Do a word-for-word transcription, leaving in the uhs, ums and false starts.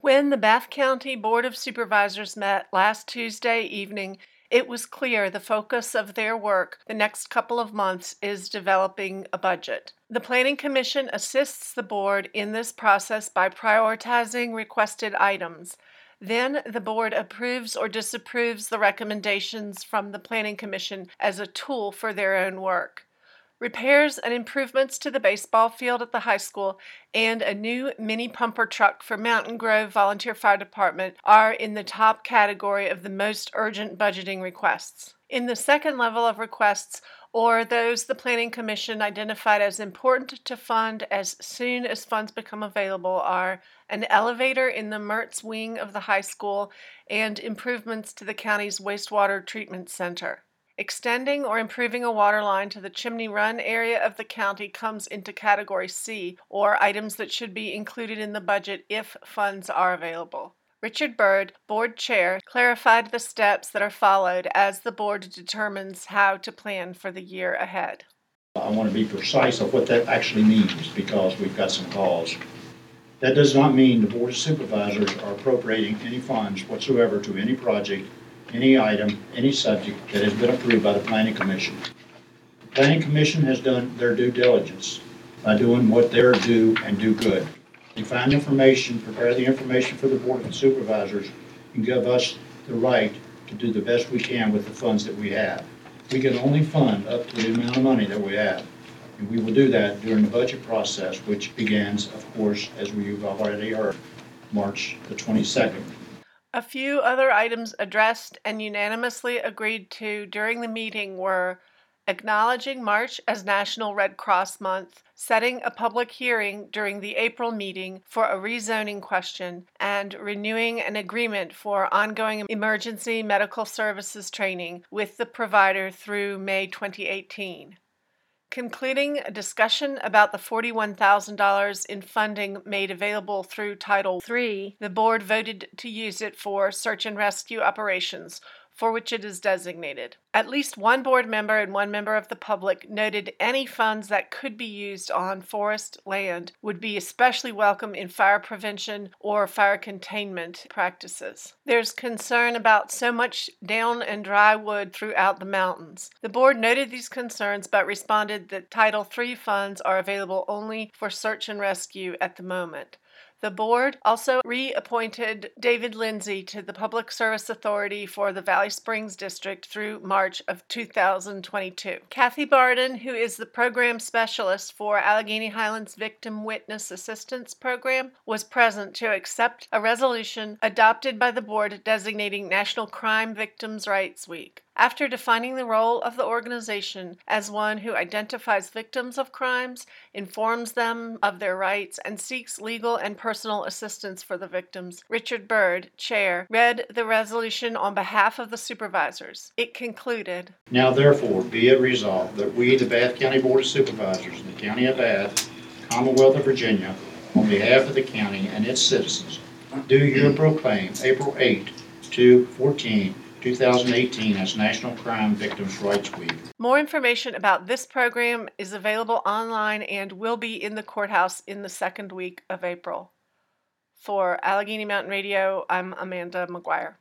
When the Bath County Board of Supervisors met last Tuesday evening, it was clear the focus of their work the next couple of months is developing a budget. The Planning Commission assists the board in this process by prioritizing requested items. Then the board approves or disapproves the recommendations from the Planning Commission as a tool for their own work. Repairs and improvements to the baseball field at the high school and a new mini pumper truck for Mountain Grove Volunteer Fire Department are in the top category of the most urgent budgeting requests. In the second level of requests, or those the Planning Commission identified as important to fund as soon as funds become available, are an elevator in the Mertz wing of the high school and improvements to the county's wastewater treatment center. Extending or improving a water line to the Chimney Run area of the county comes into Category C, or items that should be included in the budget if funds are available. Richard Byrd, Board Chair, clarified the steps that are followed as the board determines how to plan for the year ahead. I want to be precise of what that actually means because we've got some calls. That does not mean the Board of Supervisors are appropriating any funds whatsoever to any project, any item, any subject that has been approved by the Planning Commission. The Planning Commission has done their due diligence by doing what they're due and do good. They find information, prepare the information for the Board of Supervisors, and give us the right to do the best we can with the funds that we have. We can only fund up to the amount of money that we have, and we will do that during the budget process, which begins, of course, as we've already heard, March the twenty-second. A few other items addressed and unanimously agreed to during the meeting were acknowledging March as National Red Cross Month, setting a public hearing during the April meeting for a rezoning question, and renewing an agreement for ongoing emergency medical services training with the provider through May twenty eighteen. Concluding a discussion about the forty-one thousand dollars in funding made available through Title three, the board voted to use it for search and rescue operations, for which it is designated. At least one board member and one member of the public noted any funds that could be used on forest land would be especially welcome in fire prevention or fire containment practices. There's concern about so much down and dry wood throughout the mountains. The board noted these concerns but responded that Title three funds are available only for search and rescue at the moment. The board also reappointed David Lindsay to the Public Service Authority for the Valley Springs District through March of two thousand twenty-two. Kathy Barden, who is the program specialist for Allegheny Highlands Victim Witness Assistance Program, was present to accept a resolution adopted by the board designating National Crime Victims' Rights Week. After defining the role of the organization as one who identifies victims of crimes, informs them of their rights, and seeks legal and personal assistance for the victims, Richard Byrd, Chair, read the resolution on behalf of the supervisors. It concluded, "Now therefore be it resolved that we, the Bath County Board of Supervisors in the County of Bath, Commonwealth of Virginia, on behalf of the county and its citizens, do hereby proclaim April eighth to fourteenth, two thousand eighteen as National Crime Victims' Rights Week." More information about this program is available online and will be in the courthouse in the second week of April. For Allegheny Mountain Radio, I'm Amanda McGuire.